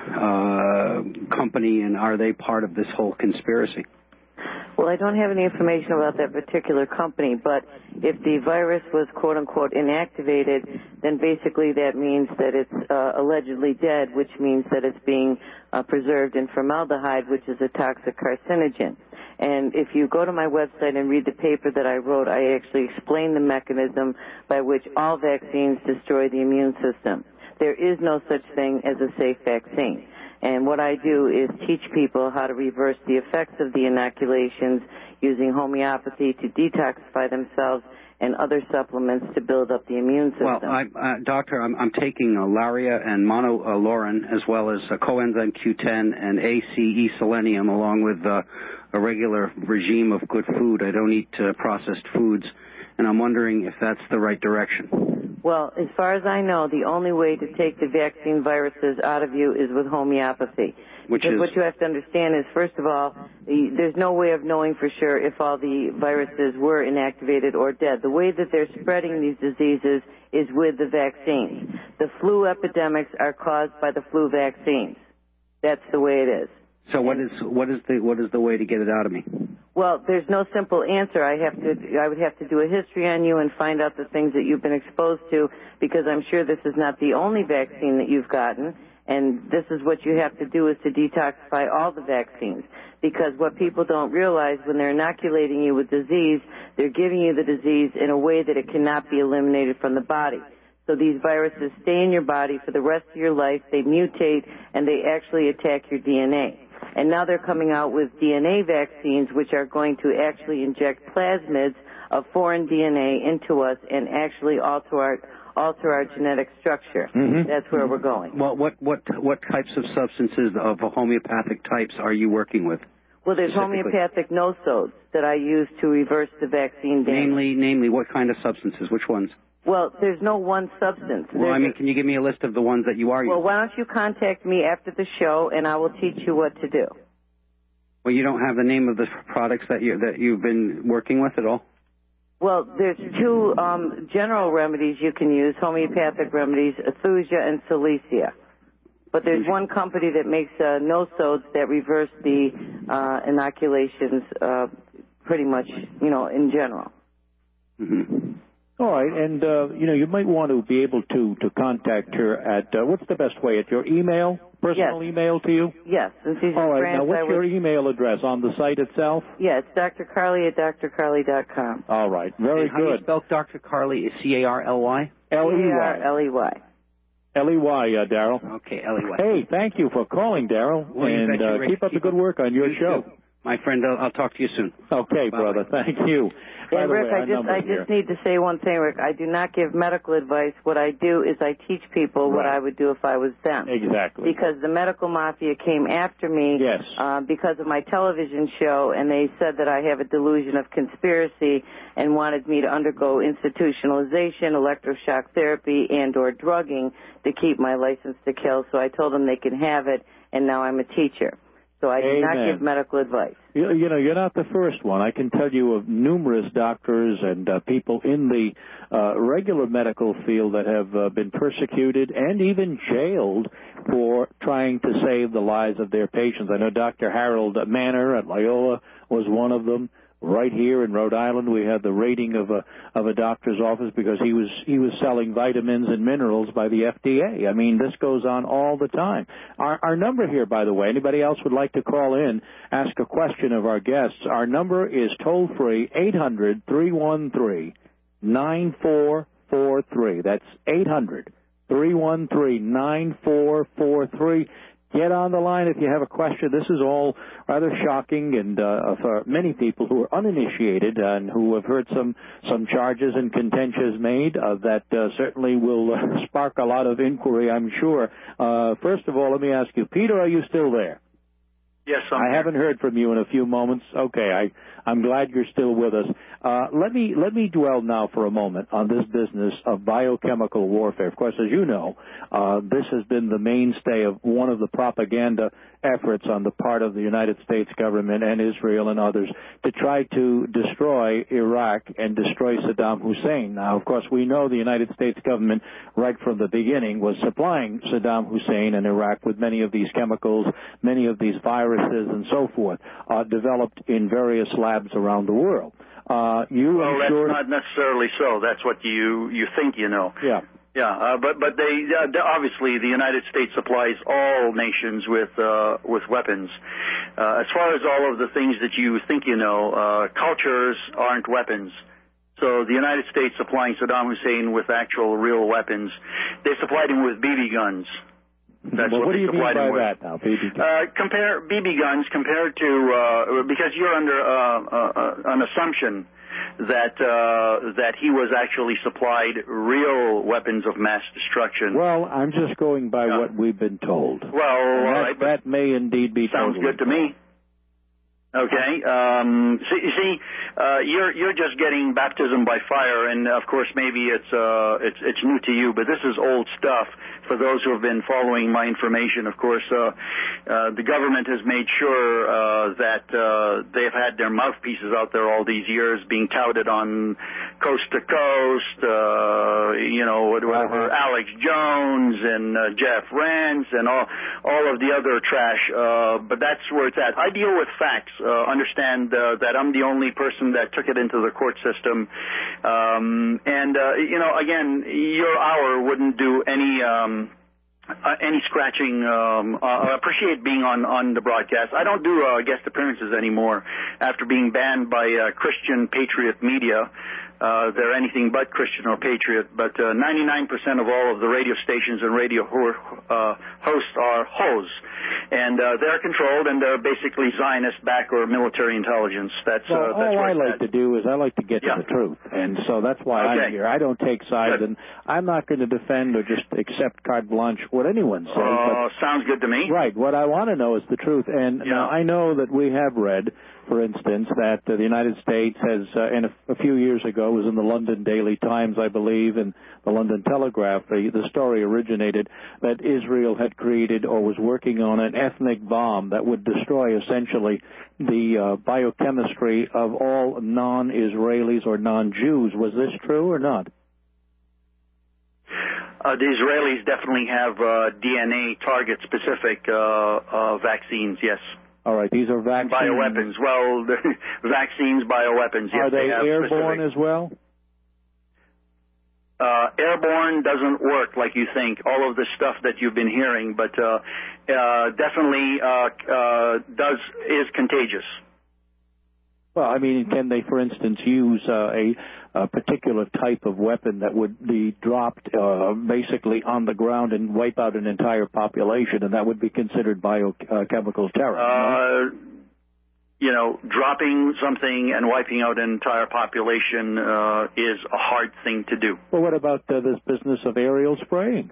uh, company, and are they part of this whole conspiracy? Well, I don't have any information about that particular company, but if the virus was quote-unquote inactivated, then basically that means that it's uh, allegedly dead, which means that it's being uh, preserved in formaldehyde, which is a toxic carcinogen. And if you go to my website and read the paper that I wrote, I actually explain the mechanism by which all vaccines destroy the immune system. There is no such thing as a safe vaccine. And what I do is teach people how to reverse the effects of the inoculations using homeopathy to detoxify themselves and other supplements to build up the immune system. Well, I, uh, Doctor, I'm, I'm taking uh, Laria and monolaurin as well as uh, coenzyme Q ten and A C E selenium along with uh, a regular regime of good food. I don't eat uh, processed foods, and I'm wondering if that's the right direction. Well, as far as I know, the only way to take the vaccine viruses out of you is with homeopathy. Which because is? What you have to understand is, first of all, the, there's no way of knowing for sure if all the viruses were inactivated or dead. The way that they're spreading these diseases is with the vaccines. The flu epidemics are caused by the flu vaccines. That's the way it is. So what is what is the what is the way to get it out of me? Well, there's no simple answer. I have to, I would have to do a history on you and find out the things that you've been exposed to, because I'm sure this is not the only vaccine that you've gotten, and this is what you have to do is to detoxify all the vaccines. Because what people don't realize, when they're inoculating you with disease, they're giving you the disease in a way that it cannot be eliminated from the body. So these viruses stay in your body for the rest of your life, they mutate, and they actually attack your D N A. And now they're coming out with D N A vaccines, which are going to actually inject plasmids of foreign D N A into us and actually alter our alter our genetic structure. Mm-hmm. That's where we're going. Well, what what what types of substances of homeopathic types are you working with? Well, there's homeopathic no-sodes that I use to reverse the vaccine damage. Namely, namely, what kind of substances? Which ones? Well, there's no one substance. Well, There's I mean, can you give me a list of the ones that you are Well, using? why don't you contact me after the show, and I will teach you what to do. Well, you don't have the name of the products that you that you've been working with at all? Well, there's two um, general remedies you can use, homeopathic remedies, Ethusia and Cilicia. But there's one company that makes uh, no-sodes that reverse the uh, inoculations uh, pretty much, you know, in general. Mm-hmm. All right, and, uh, you know, you might want to be able to, to contact her at, uh, what's the best way, at your email, personal Yes. email to you? Yes. And she's All in right, France, now what's I your would- email address on the site itself? Yeah, it's Doctor Carley at D R carley dot com. All right, very and how do you good. spell Doctor Carley? C A R L Y? L E C A Y. R L E Y. L E Y, uh, Daryl. Okay, L E Y. Hey, thank you for calling, Daryl, Well, you and betcha, uh, Rick. keep up the good work on your You show. too. My friend, I'll, I'll talk to you soon. Okay, Bye-bye. brother, thank you. By And the Rick, way, I our just number I here. just need to say one thing, Rick. I do not give medical advice. What I do is I teach people what Right. I would do if I was them. Exactly. Because the medical mafia came after me Yes. uh, because of my television show, and they said that I have a delusion of conspiracy and wanted me to undergo institutionalization, electroshock therapy, and or drugging to keep my license to kill. So I told them they can have it, and now I'm a teacher. So I do not Amen. give medical advice. You, you know, you're not the first one. I can tell you of numerous doctors and uh, people in the uh, regular medical field that have uh, been persecuted and even jailed for trying to save the lives of their patients. I know Doctor Harold Manor at Loyola was one of them. Right here in Rhode Island, we had the raiding of a of a doctor's office because he was he was selling vitamins and minerals by the F D A. I mean, this goes on all the time. Our, our number here, by the way, anybody else would like to call in, ask a question of our guests. Our number is toll free eight hundred, three one three, nine four four three. That's eight hundred, three one three, nine four four three. Get on the line if you have a question. This is all rather shocking, and uh, for many people who are uninitiated and who have heard some some charges and contentions made, uh, that uh, certainly will uh, spark a lot of inquiry, I'm sure. Uh, first of all, let me ask you, Peter, are you still there? Yes, I'm I here. haven't heard from you in a few moments. Okay, I, I'm glad you're still with us. Uh, let me let me dwell now for a moment on this business of biochemical warfare. Of course, as you know, uh, this has been the mainstay of one of the propaganda efforts on the part of the United States government and Israel and others to try to destroy Iraq and destroy Saddam Hussein. Now, of course, we know the United States government right from the beginning was supplying Saddam Hussein and Iraq with many of these chemicals, many of these viruses and so forth, uh, developed in various labs around the world. Uh, you well, that's sure... not necessarily so. That's what you, you think you know. Yeah. Yeah, uh, but but they uh, obviously the United States supplies all nations with uh, with weapons. Uh, as far as all of the things that you think you know, uh, cultures aren't weapons. So the United States supplying Saddam Hussein with actual real weapons, they supplied him with B B guns. That's well, what, what do they you mean supplied by him with. that now, B B guns? Uh, compare B B guns compared to uh, because you're under uh, uh, an assumption that uh, that he was actually supplied real weapons of mass destruction. Well, I'm just going by yeah. what we've been told. Well, all that, right, that may indeed be sounds totally good to me. Okay. Um, see, see uh, you're you're just getting baptism by fire, and of course, maybe it's uh, it's it's new to you, but this is old stuff. For those who have been following my information, of course, uh, uh, the government has made sure uh, that uh, they've had their mouthpieces out there all these years, being touted on coast to coast. Uh, you know, whatever, uh-huh. Alex Jones and uh, Jeff Rance and all all of the other trash. Uh, but that's where it's at. I deal with facts. Uh, understand uh, that I'm the only person that took it into the court system. Um, and, uh, you know, again, your hour wouldn't do any um, uh, any scratching. Um, uh, I appreciate being on, on the broadcast. I don't do uh, guest appearances anymore after being banned by uh, Christian Patriot Media. Uh, they're anything but Christian or Patriot, but uh, ninety-nine percent of all of the radio stations and radio ho- uh, hosts are hoes, and uh, they're controlled, and they're basically Zionist back or military intelligence. That's, well, uh, that's all where I it's like at. to do is I like to get yeah. to the truth, and so that's why okay. I'm here. I don't take sides, good. and I'm not going to defend or just accept carte blanche what anyone says. Uh, but, sounds good to me. Right. What I want to know is the truth, and yeah. now I know that we have read, for instance, that uh, the United States has, uh, and a, a few years ago, was in the London Daily Times, I believe, and the London Telegraph, the, the story originated that Israel had created or was working on an ethnic bomb that would destroy essentially the uh, biochemistry of all non-Israelis or non-Jews. Was this true or not? Uh, the Israelis definitely have uh, D N A target-specific uh, uh, vaccines, yes. All right, these are vaccines. Bioweapons. Well, vaccines, bioweapons. Yes, are they, they have airborne specific. as well? Uh, airborne doesn't work like you think, all of the stuff that you've been hearing, but uh, uh, definitely uh, uh, does is contagious. Well, I mean, can they, for instance, use uh, a, a particular type of weapon that would be dropped uh, basically on the ground and wipe out an entire population, and that would be considered biochemical terror? Uh, no? You know, dropping something and wiping out an entire population uh, is a hard thing to do. Well, what about uh, this business of aerial spraying?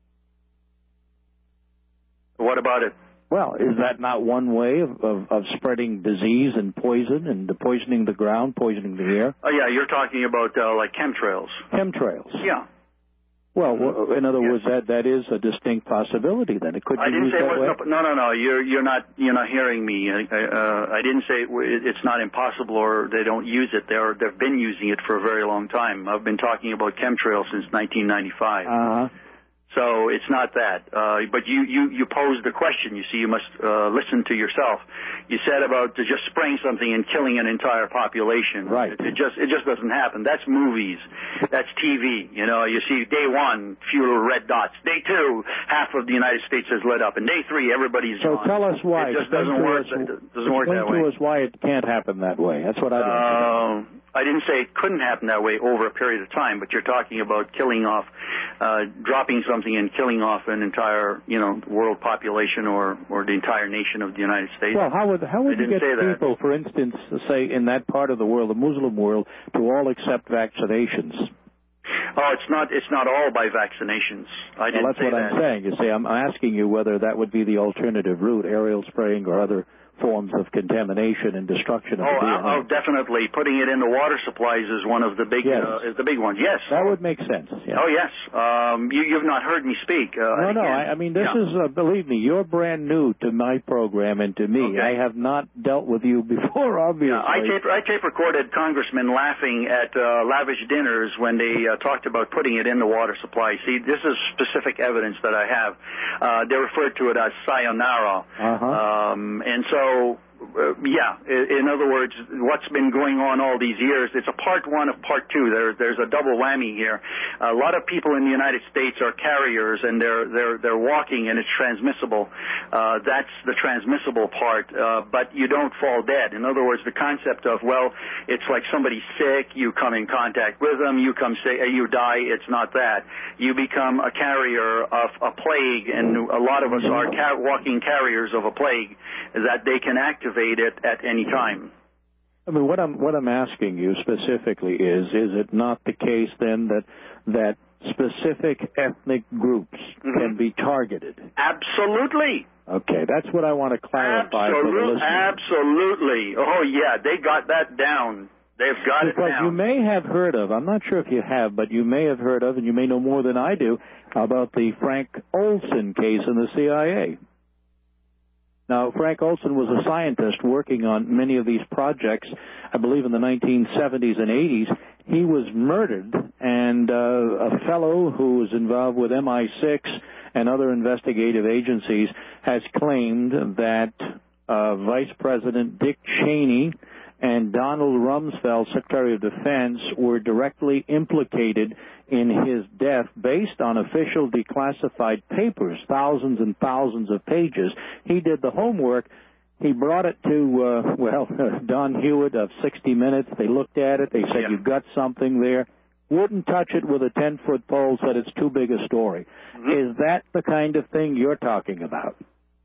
What about it? Well, is that not one way of, of, of spreading disease and poison and poisoning the ground, poisoning the air? Oh, yeah, you're talking about uh, like chemtrails. Chemtrails. Yeah. Well, w- in other words, that that is a distinct possibility. Then it could be I didn't used say it that way. was no, no, no. You're you're not you're not hearing me. I, uh, I didn't say it, it's not impossible or they don't use it. They're they've been using it for a very long time. I've been talking about chemtrails since nineteen ninety-five. Uh huh. So it's not that. Uh, but you, you, you posed the question. You see, you must uh, listen to yourself. You said about to just spraying something and killing an entire population. Right. It, it just it just doesn't happen. That's movies. That's T V. You know, you see day one, fewer red dots. Day two, half of the United States is lit up. And day three, everybody's So gone. tell us why. It just Explain doesn't to work. us, It doesn't work explain that way. to us why it can't happen that way. That's what I'd like to know. Uh, I didn't say it couldn't happen that way over a period of time, but you're talking about killing off, uh, dropping something and killing off an entire, you know, world population or, or the entire nation of the United States. Well, how would how would I you didn't get say that. people, for instance, say in that part of the world, the Muslim world, to all accept vaccinations? Oh, it's not it's not all by vaccinations. I didn't well, that's say what that. I'm saying. You see, I'm asking you whether that would be the alternative route, aerial spraying or other forms of contamination and destruction of Oh, the D N A. oh, definitely. Putting it in the water supplies is one of the big Yes. uh, is the big ones. Yes. That would make sense. Yeah. Oh, yes. Um, you, you've not heard me speak. Uh, No, no. again, I, I mean, this yeah. is, uh, believe me, you're brand new to my program and to me. Okay. I have not dealt with you before, obviously. Yeah, I tape I tape recorded congressmen laughing at uh, lavish dinners when they uh, talked about putting it in the water supply. See, this is specific evidence that I have. Uh, they referred to it as sayonara. Uh-huh. Um, and so. Uh, yeah, in other words, what's been going on all these years, it's a part one of part two. There, there's a double whammy here. A lot of people in the United States are carriers, and they're they're they're walking, and it's transmissible. Uh, that's the transmissible part, uh, but you don't fall dead. In other words, the concept of, well, it's like somebody's sick, you come in contact with them, you come say, you die. It's not that. You become a carrier of a plague, and a lot of us are car- walking carriers of a plague that they can activate it at any time. I mean, what I'm what I'm asking you specifically is: is it not the case then that that specific ethnic groups Mm-hmm. can be targeted? Absolutely. Okay, that's what I want to clarify for the Absolutely. listeners. Absolutely. Oh yeah, they got that down. They've got Because it down. you may have heard of, I'm not sure if you have, but you may have heard of, and you may know more than I do, about the Frank Olson case in the C I A. Now, Frank Olson was a scientist working on many of these projects, I believe in the nineteen seventies and eighties. He was murdered, and uh, a fellow who was involved with M I six and other investigative agencies has claimed that uh, Vice President Dick Cheney and Donald Rumsfeld, Secretary of Defense, were directly implicated in his death based on official declassified papers, thousands and thousands of pages. He did the homework. He brought it to, uh, well, Don Hewitt of sixty minutes. They looked at it. They said, yeah. you've got something there. Wouldn't touch it with a ten-foot pole, said it's too big a story. Mm-hmm. Is that the kind of thing you're talking about?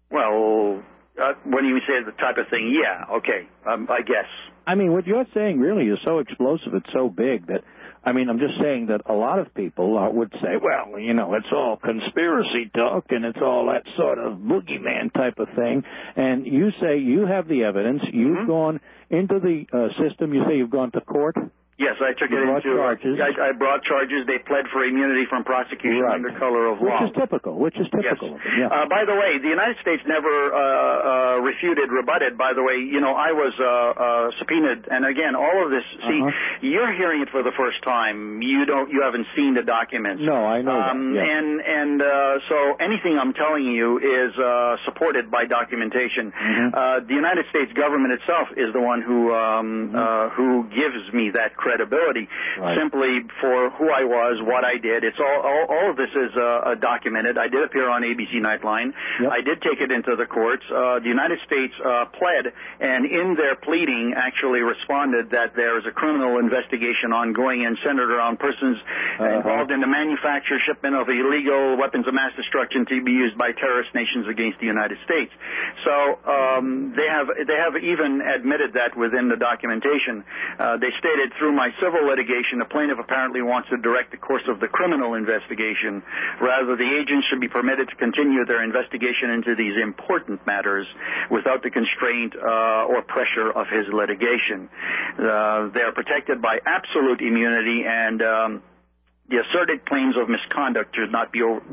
Well, uh, when you say the type of thing, yeah, okay, um, I guess. I mean, what you're saying really is so explosive, it's so big that, I mean, I'm just saying that a lot of people uh, would say, well, you know, it's all conspiracy talk and it's all that sort of boogeyman type of thing. And you say you have the evidence. You've mm-hmm. gone into the uh, system. You say you've gone to court. Yes, I took you it brought into. Charges. I, I brought charges. They pled for immunity from prosecution right. under color of which law. Which is typical. Which is typical. Yes. Yeah. Uh, by the way, the United States never uh, uh, refuted, rebutted. By the way, you know, I was uh, uh, subpoenaed, and again, all of this. See, uh-huh. you're hearing it for the first time. You don't. You haven't seen the documents. No, I know um, that. Yeah. And and uh, so anything I'm telling you is uh, supported by documentation. Mm-hmm. Uh, the United States government itself is the one who um, mm-hmm. uh, who gives me that credibility. Right. Simply for who I was, what I did. It's all all, all of this is uh, documented. I did appear on A B C Nightline. Yep. I did take it into the courts. Uh, the United States uh, pled, and in their pleading actually responded that there is a criminal investigation ongoing and centered around persons uh-huh. involved in the manufacture, shipment of illegal weapons of mass destruction to be used by terrorist nations against the United States. So um, they have they have even admitted that within the documentation. Uh, they stated through my civil litigation, the plaintiff apparently wants to direct the course of the criminal investigation. Rather, the agents should be permitted to continue their investigation into these important matters without the constraint uh, or pressure of his litigation. Uh, they are protected by absolute immunity, and um, the asserted claims of misconduct should not be uh,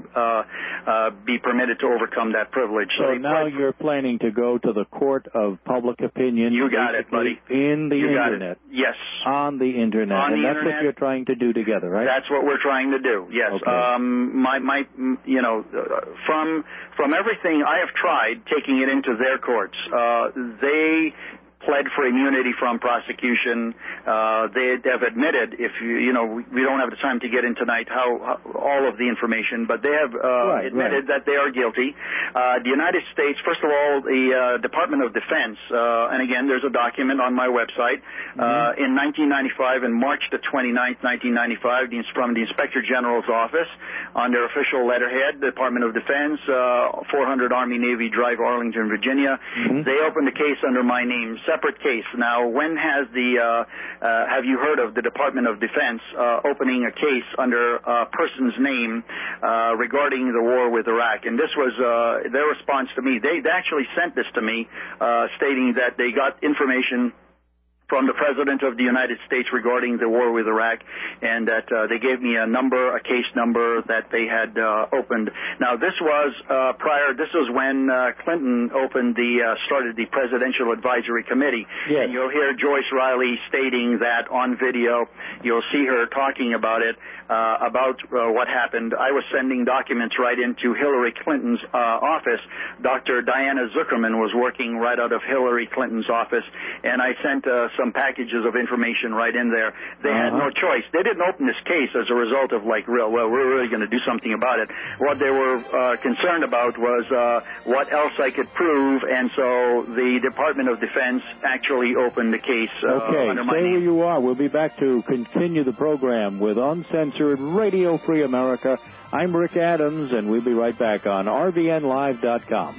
uh, be permitted to overcome that privilege. So, so now you're planning to go to the court of public opinion. You got it, buddy. In the you internet. Yes. On the internet. On and the that's internet. what you're trying to do together, right? That's what we're trying to do. Yes. Okay. Um, my my you know uh, from from everything I have tried taking it into their courts, uh, they pled for immunity from prosecution. Uh, they have admitted, if you, you know, we don't have the time to get in tonight how, how all of the information, but they have uh, right, admitted right. that they are guilty. Uh, the United States, first of all, the uh, Department of Defense, uh, and again, there's a document on my website, mm-hmm. uh, in nineteen ninety-five, in March the twenty-ninth, nineteen ninety-five, the, from the Inspector General's office, on their official letterhead, Department of Defense, uh, four hundred Army Navy Drive, Arlington, Virginia. Mm-hmm. They opened a case under my name. Separate case. Now, when has the, uh, uh, have you heard of the Department of Defense uh, opening a case under a person's name uh, regarding the war with Iraq? And this was uh, their response to me. They, they actually sent this to me, uh, stating that they got information from the President of the United States regarding the war with Iraq, and that uh, they gave me a number, a case number that they had uh, opened. Now, this was uh, prior, this was when uh, Clinton opened the, uh, started the Presidential Advisory Committee. Yes. And you'll hear Joyce Riley stating that on video. You'll see her talking about it, uh, about uh, what happened. I was sending documents right into Hillary Clinton's uh, office. Doctor Diana Zuckerman was working right out of Hillary Clinton's office, and I sent uh, some packages of information right in there. They uh-huh. had no choice. They didn't open this case as a result of like, real, well, we're really going to do something about it. What they were uh, concerned about was uh, what else I could prove, and so the Department of Defense actually opened the case uh, okay, under my stay name. where you are. We'll be back to continue the program with Uncensored Radio Free America. I'm Rick Adams, and we'll be right back on R B N live dot com.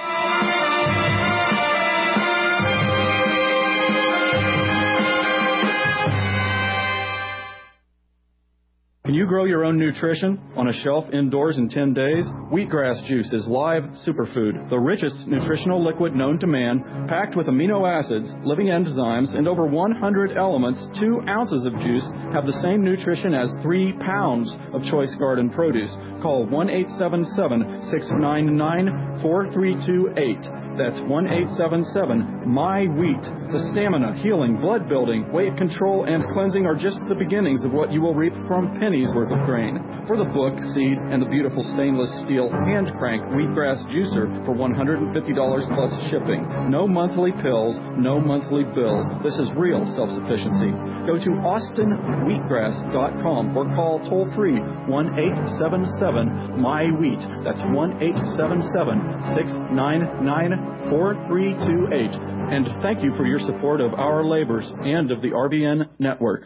Can you grow your own nutrition on a shelf indoors in ten days? Wheatgrass juice is live superfood, the richest nutritional liquid known to man, packed with amino acids, living enzymes, and over one hundred elements. Two ounces of juice have the same nutrition as three pounds of choice garden produce. Call one eight seven seven, six nine nine, four three two eight. That's one eight seven seven, M Y wheat. The stamina, healing, blood building, weight control, and cleansing are just the beginnings of what you will reap from pennies worth of grain. For the book, seed, and the beautiful stainless steel hand crank wheatgrass juicer for one hundred fifty dollars plus shipping. No monthly pills, no monthly bills. This is real self-sufficiency. Go to austin wheatgrass dot com or call toll-free one eight seven seven, M Y wheat. That's one eight seven seven, six nine nine, four three two eight. And thank you for your support of our labors and of the R B N network.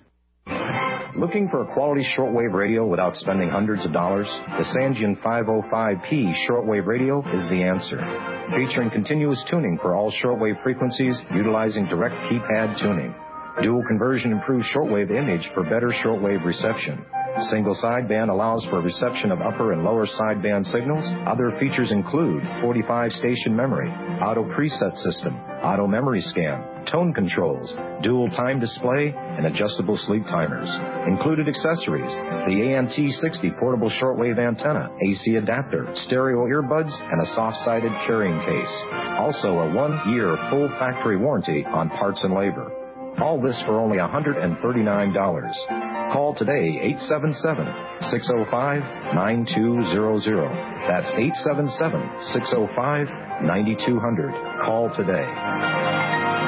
Looking for a quality shortwave radio without spending hundreds of dollars? The Sangean five oh five P shortwave radio is the answer. Featuring continuous tuning for all shortwave frequencies utilizing direct keypad tuning. Dual conversion improves shortwave image for better shortwave reception. Single sideband allows for reception of upper and lower sideband signals. Other features include forty-five station memory, auto preset system, auto memory scan, tone controls, dual time display, and adjustable sleep timers. Included accessories, the A N T sixty portable shortwave antenna, A C adapter, stereo earbuds, and a soft-sided carrying case. Also a one-year full factory warranty on parts and labor. All this for only one hundred thirty-nine dollars. Call today, eight seven seven, six oh five, nine two zero zero. That's eight seven seven, six oh five, nine two zero zero. Call today.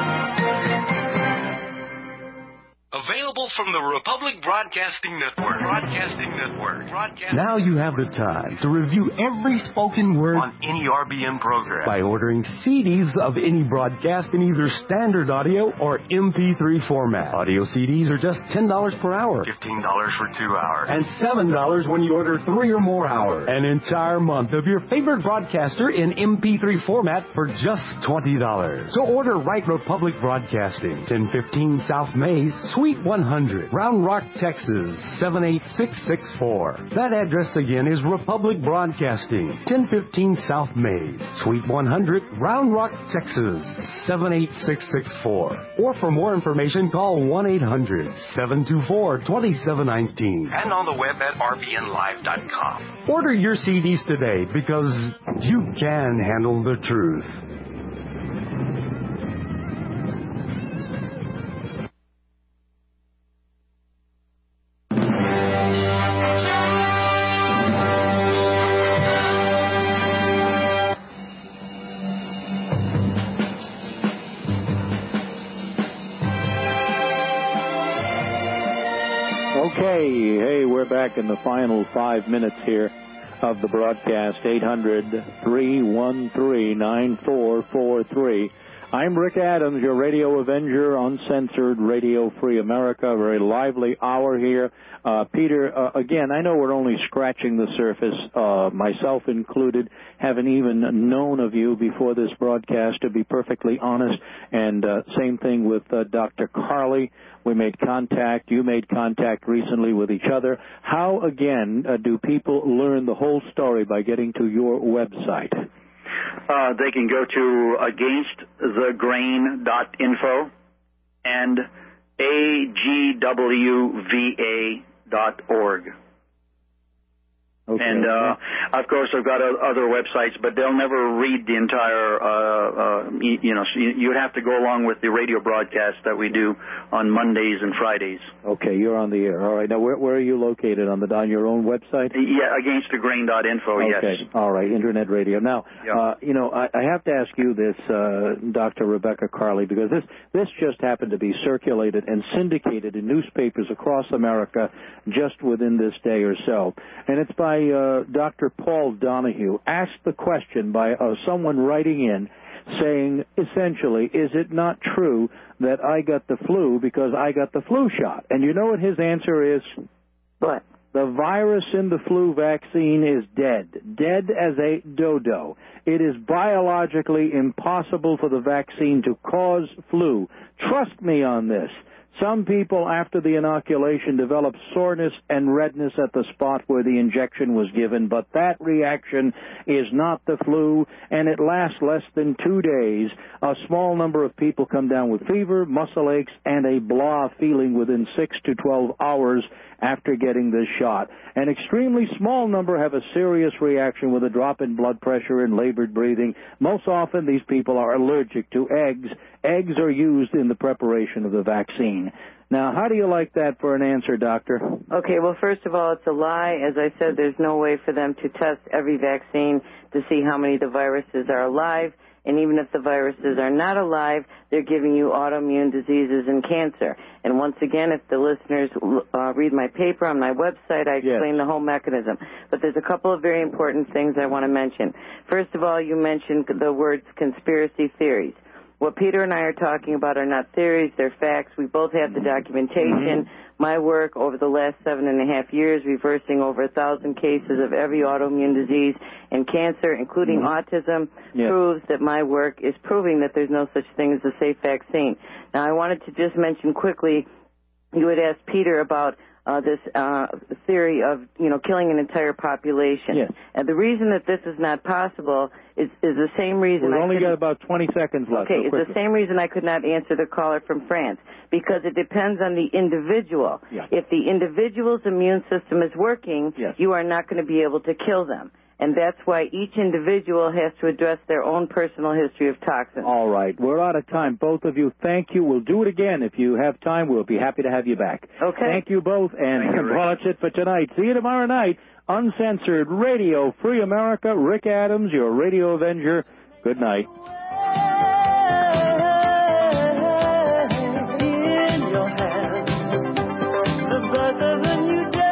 Available from the Republic Broadcasting Network. Broadcasting Network. Broadcasting Now you have the time to review every spoken word on any R B N program by ordering C Ds of any broadcast in either standard audio or M P three format. Audio C Ds are just ten dollars per hour. fifteen dollars for two hours. And seven dollars when you order three or more hours. An entire month of your favorite broadcaster in M P three format for just twenty dollars. So order Right Republic Broadcasting, ten fifteen South Mays, Suite one hundred. hundred, Round Rock, Texas, seven eight six six four. That address again is Republic Broadcasting, ten fifteen South Mays, Suite one hundred, Round Rock, Texas, seven eight six six four. Or for more information, call one eight hundred, seven two four, two seven one nine. And on the web at r b n live dot com. Order your C Ds today because you can handle the truth. Okay, hey, we're back in the final five minutes here of the broadcast. Eight hundred, three one three, nine four four three. I'm Rick Adams, your Radio Avenger, Uncensored Radio Free America. A very lively hour here. Uh, Peter, uh, again, I know we're only scratching the surface, uh, myself included, haven't even known of you before this broadcast, to be perfectly honest. And uh, same thing with uh, Doctor Carly. We made contact. You made contact recently with each other. How, again, uh, do people learn the whole story by getting to your website? Uh, they can go to against the grain dot info and a g w v a dot org. Okay. And, uh, of course, I've got other websites, but they'll never read the entire, uh, uh, you know, so you would have to go along with the radio broadcast that we do on Mondays and Fridays. Okay, you're on the air. All right. Now, where, where are you located? On the on your own website? Yeah, against the grain dot info, yes. Okay. All right, Internet radio. Now, yeah. uh, you know, I, I have to ask you this, uh, Doctor Rebecca Carly, because this, this just happened to be circulated and syndicated in newspapers across America just within this day or so. And it's by Uh, Doctor Paul Donahue, asked the question by uh, someone writing in saying, essentially, is it not true that I got the flu because I got the flu shot? And you know what his answer is? What? The virus in the flu vaccine is dead. Dead as a dodo. It is biologically impossible for the vaccine to cause flu. Trust me on this. Some people, after the inoculation, develop soreness and redness at the spot where the injection was given, but that reaction is not the flu, and it lasts less than two days. A small number of people come down with fever, muscle aches, and a blah feeling within six to twelve hours after getting this shot. An extremely small number have a serious reaction with a drop in blood pressure and labored breathing. Most often, these people are allergic to eggs. Eggs are used in the preparation of the vaccine. Now, how do you like that for an answer, Doctor? Okay, well, first of all, it's a lie. As I said, there's no way for them to test every vaccine to see how many of the viruses are alive. And even if the viruses are not alive, they're giving you autoimmune diseases and cancer. And once again, if the listeners uh, read my paper on my website, I explain yes. the whole mechanism. But there's a couple of very important things I want to mention. First of all, you mentioned the words conspiracy theories. What Peter and I are talking about are not theories, they're facts. We both have the documentation. Mm-hmm. My work over the last seven and a half years, reversing over a thousand cases of every autoimmune disease and cancer, including mm-hmm. autism, yes. proves that my work is proving that there's no such thing as a safe vaccine. Now, I wanted to just mention quickly, you had asked Peter about Uh, this uh, theory of, you know, killing an entire population. Yes. And the reason that this is not possible is, is the same reason We've I only got about twenty seconds left. Okay, so it's the same reason I could not answer the caller from France, because it depends on the individual. Yes. If the individual's immune system is working, yes. you are not going to be able to kill them. And that's why each individual has to address their own personal history of toxins. All right. We're out of time. Both of you, thank you. We'll do it again. If you have time, we'll be happy to have you back. Okay. Thank you both. And well, that's it for tonight. See you tomorrow night. Uncensored Radio Free America. Rick Adams, your Radio Avenger. Good night. In your hands, the birth of a new day.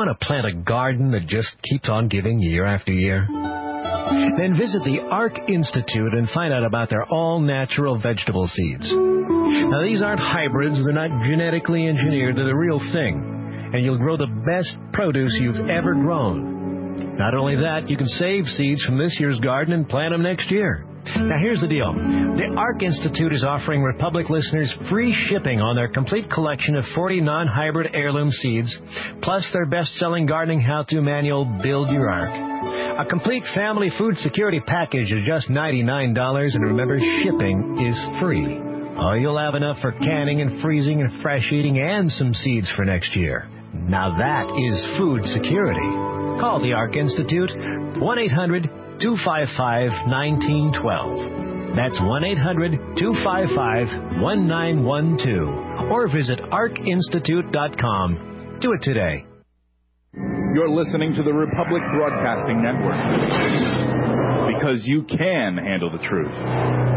want to plant a garden that just keeps on giving year after year? Then visit the ARC Institute and find out about their all-natural vegetable seeds. Now, these aren't hybrids. They're not genetically engineered. They're the real thing. And you'll grow the best produce you've ever grown. Not only that, you can save seeds from this year's garden and plant them next year. Now, here's the deal. The ARC Institute is offering Republic listeners free shipping on their complete collection of forty non-hybrid heirloom seeds, plus their best-selling gardening how-to manual, Build Your Ark. A complete family food security package is just ninety-nine dollars, and remember, shipping is free. Oh, you'll have enough for canning and freezing and fresh eating and some seeds for next year. Now that is food security. Call the ARC Institute, one eight hundred two five five one nine one two. That's one eight hundred two five five one nine one two. Or visit arc institute dot com. Do it today. You're listening to the Republic Broadcasting Network. Because you can handle the truth.